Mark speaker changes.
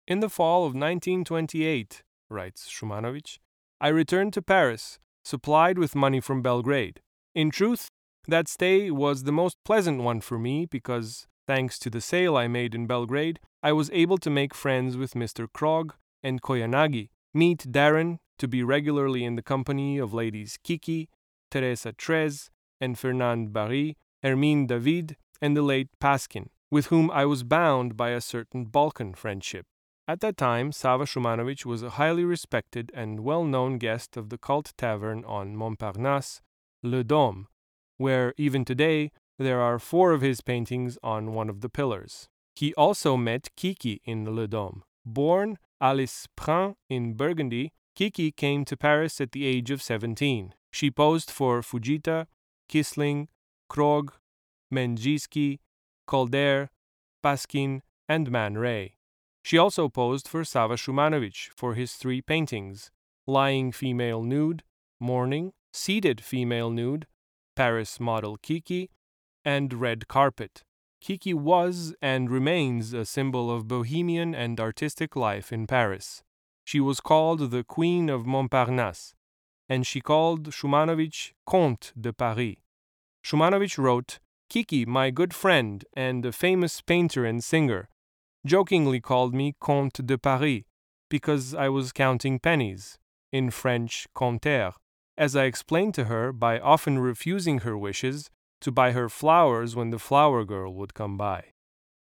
Speaker 1: In the fall of 1928, writes Shumanovich, I returned to Paris, supplied with money from Belgrade. In truth, that stay was the most pleasant one for me because, thanks to the sale I made in Belgrade, I was able to make friends with Mr. Krog and Koyanagi, meet Darren, to be regularly in the company of ladies Kiki, Teresa Trez, and Fernand Barry, Hermine David, and the late Paskin, with whom I was bound by a certain Balkan friendship. At that time, Sava Shumanovich was a highly respected and well-known guest of the cult tavern on Montparnasse, Le Dôme, where even today there are 4 of his paintings on one of the pillars. He also met Kiki in Le Dôme. Born Alice Prin in Burgundy, Kiki came to Paris at the age of 17. She posed for Fujita, Kissling, Krog, Menjiski, Calder, Paskin, and Man Ray. She also posed for Sava Shumanovich for his 3 paintings: Lying Female Nude, Morning, Seated Female Nude, Paris Model Kiki, and Red Carpet. Kiki was and remains a symbol of bohemian and artistic life in Paris. She was called the Queen of Montparnasse, and she called Shumanovich Comte de Paris. Shumanovich wrote, Kiki, my good friend and a famous painter and singer, jokingly called me Comte de Paris because I was counting pennies, in French compteur, as I explained to her by often refusing her wishes to buy her flowers when the flower girl would come by.